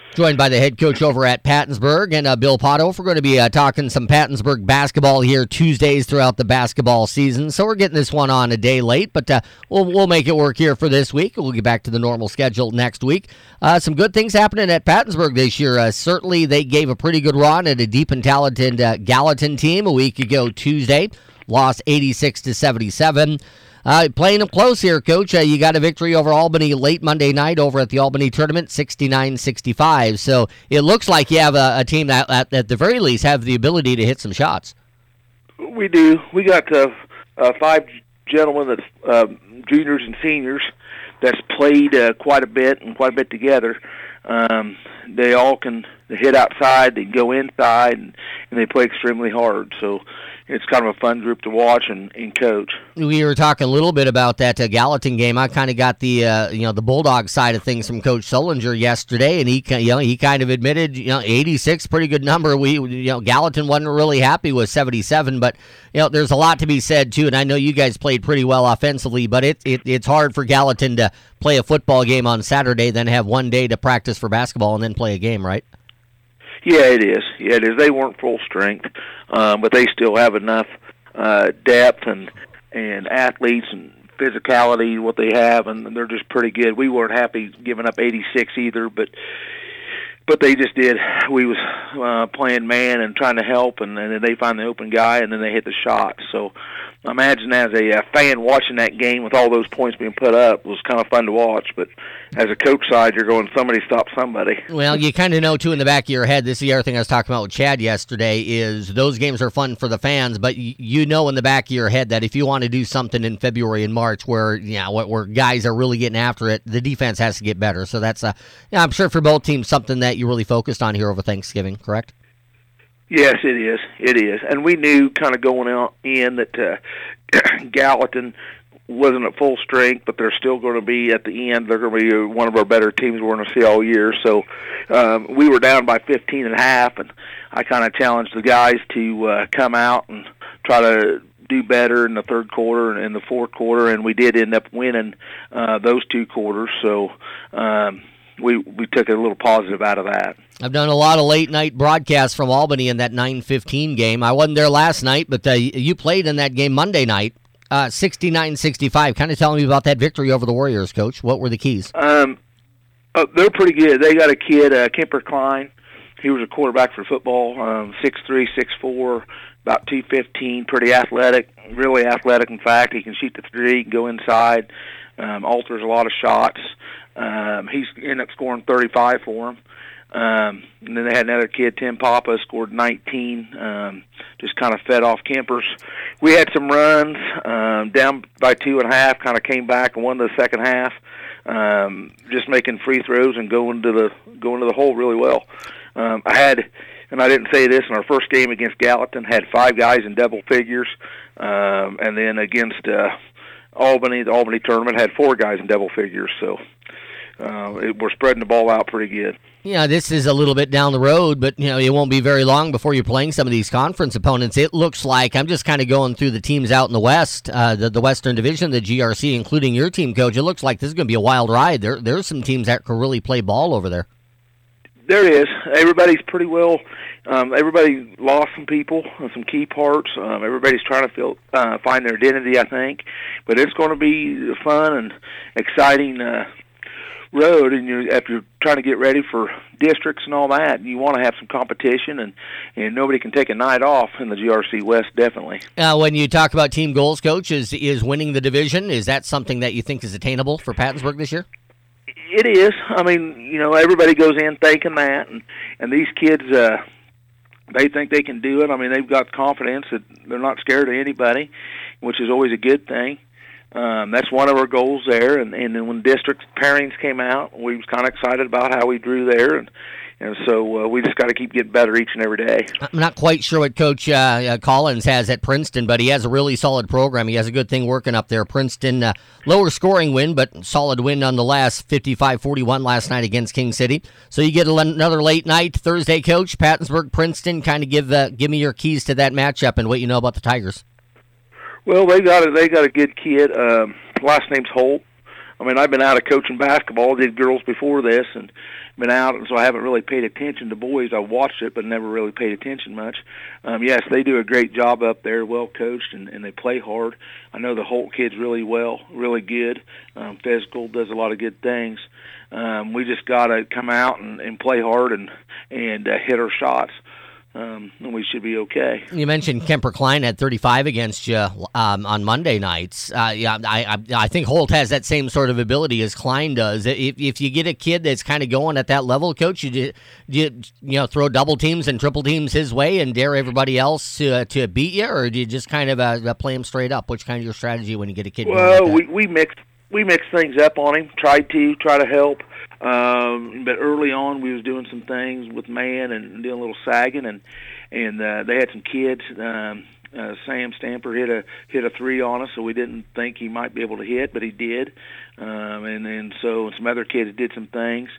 Joined by the head coach over at Pattonsburg and Bill Potto. We're going to be talking some Pattonsburg basketball here Tuesdays throughout the basketball season. So we're getting this one on a day late, but we'll make it work here for this week. We'll get back to the normal schedule next week. Some good things happening at Pattonsburg this year. Certainly they gave a pretty good run at a deep and talented Gallatin team a week ago Tuesday. Lost 86-77. Playing them close here, Coach. You got a victory over Albany late Monday night over at the Albany tournament, 69-65. So it looks like you have a team that, at the very least, have the ability to hit some shots. We do. We got 5 gentlemen that's juniors and seniors that's played quite a bit together. They all can hit outside, they can go inside, and they play extremely hard. So it's kind of a fun group to watch and coach. We were talking a little bit about that Gallatin game. I kind of got the the Bulldog side of things from Coach Sullinger yesterday, and he kind of admitted 86, pretty good number. Gallatin wasn't really happy with 77, but there's a lot to be said too. And I know you guys played pretty well offensively, but it's hard for Gallatin to play a football game on Saturday, then have one day to practice for basketball, and then play a game, right? Yeah, it is. They weren't full strength, but they still have enough depth and athletes and physicality, what they have, and they're just pretty good. We weren't happy giving up 86 either, but they just did. We was playing man and trying to help, and then they find the open guy, and then they hit the shot. So imagine as a fan watching that game with all those points being put up was kind of fun to watch, but as a coach side, you're going, somebody stop somebody. Well, you kind of know, too, in the back of your head, this is the other thing I was talking about with Chad yesterday, is those games are fun for the fans, but you know in the back of your head that if you want to do something in February and March where guys are really getting after it, the defense has to get better. So that's, I'm sure for both teams, something that you really focused on here over Thanksgiving, correct? Yes, it is. It is. And we knew kind of going in that Gallatin wasn't at full strength, but they're still going to be at the end. They're going to be one of our better teams we're going to see all year. So we were down by 15 and a half, and I kind of challenged the guys to come out and try to do better in the third quarter and in the fourth quarter, and we did end up winning those 2 quarters. So we took a little positive out of that. I've done a lot of late-night broadcasts from Albany in that 9:15 game. I wasn't there last night, but you played in that game Monday night, 69-65. Kind of telling me about that victory over the Warriors, Coach. What were the keys? They're pretty good. They got a kid, Kemper Klein. He was a quarterback for football, 6'3", 6'4", about 215, pretty athletic, really athletic, in fact. He can shoot the three, he can go inside, alters a lot of shots. He's ended up scoring 35 for him. And then they had another kid, Tim Papa, scored 19, just kind of fed off Kemper's. We had some runs, down by 2.5, kind of came back and won the second half, just making free throws and going to the hole really well. I had, and I didn't say this, in our first game against Gallatin, had 5 guys in double figures, and then against Albany, the Albany tournament, had 4 guys in double figures, so we're spreading the ball out pretty good. Yeah, this is a little bit down the road, but it won't be very long before you're playing some of these conference opponents. It looks like, I'm just kind of going through the teams out in the West, the Western Division, the GRC, including your team, Coach. It looks like this is going to be a wild ride. There's some teams that can really play ball over there. There is. Everybody's pretty well. Everybody lost some people, some key parts. Everybody's trying to find their identity, I think. But it's going to be fun and exciting road, and if you're trying to get ready for districts and all that, you want to have some competition, and nobody can take a night off in the GRC West, definitely. When you talk about team goals, Coach, is winning the division, is that something that you think is attainable for Pattonsburg this year? It is. I mean, everybody goes in thinking that, and these kids, they think they can do it. I mean, they've got confidence that they're not scared of anybody, which is always a good thing. That's one of our goals there, and then when district pairings came out, we was kind of excited about how we drew there, and so we just got to keep getting better each and every day. I'm not quite sure what Coach Collins has at Princeton, but he has a really solid program. He has a good thing working up there. Princeton, lower scoring win, but solid win nonetheless, 55-41 last night against King City. So you get another late night Thursday, Coach, Pattonsburg, Princeton. Kind of give me your keys to that matchup and what you know about the Tigers. Well, they got a good kid. Last name's Holt. I mean, I've been out of coaching basketball, did girls before this, and been out, and so I haven't really paid attention to boys. I watched it, but never really paid attention much. Yes, they do a great job up there, well coached, and they play hard. I know the Holt kids really well, really good. Physical, does a lot of good things. We just got to come out and play hard and hit our shots. And we should be okay. You mentioned Kemper Klein had 35 against you on Monday nights. I think Holt has that same sort of ability as Klein does. If you get a kid that's kind of going at that level, Coach, you throw double teams and triple teams his way and dare everybody else to beat you, or do you just kind of play him straight up? Which kind of your strategy when you get a kid? Well, we mixed things up on him. Try to help. But early on, we was doing some things with man and doing a little sagging, and they had some kids. Sam Stamper hit a three on us, so we didn't think he might be able to hit, but he did. And then so some other kids did some things.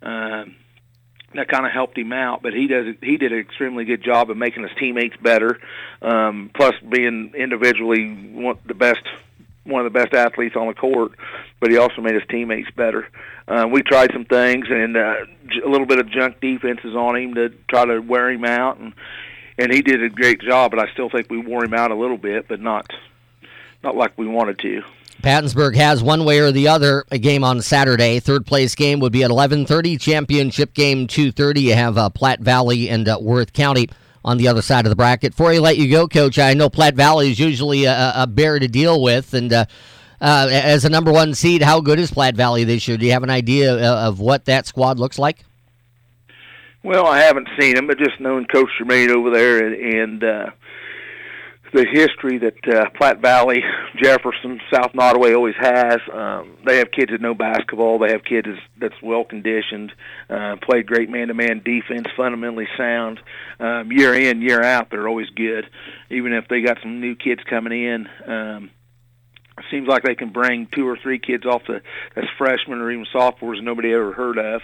That kind of helped him out, but he did an extremely good job of making his teammates better. Plus, being individually one of the best athletes on the court, but he also made his teammates better. We tried some things and a little bit of junk defenses on him to try to wear him out, and he did a great job, but I still think we wore him out a little bit, but not like we wanted to. Pattonsburg has one way or the other a game on Saturday. Third place game would be at 11:30. Championship game 2:30. You have Platte Valley and Worth County on the other side of the bracket. Before I let you go, Coach, I know Platte Valley is usually a bear to deal with, and as a number one seed, how good is Platte Valley this year? Do you have an idea of what that squad looks like? Well, I haven't seen them, but just knowing Coach Germain over there and the history that Platte Valley, Jefferson, South Nottoway always has. They have kids that know basketball. They have kids that's well-conditioned, play great man-to-man defense, fundamentally sound. Year in, year out, they're always good. Even if they got some new kids coming in, it seems like they can bring 2 or 3 kids off as freshmen or even sophomores nobody ever heard of.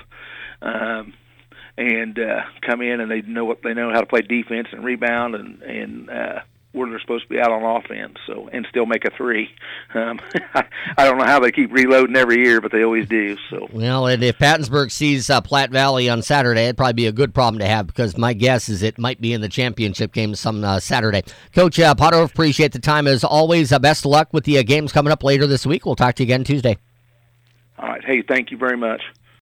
And come in and they know how to play defense and rebound and where they're supposed to be out on offense, and still make a three. I don't know how they keep reloading every year, but they always do. So, well, and if Pattonsburg sees Platte Valley on Saturday, it'd probably be a good problem to have, because my guess is it might be in the championship game some Saturday. Coach Potter, appreciate the time as always. Best of luck with the games coming up later this week. We'll talk to you again Tuesday. All right. Hey, thank you very much.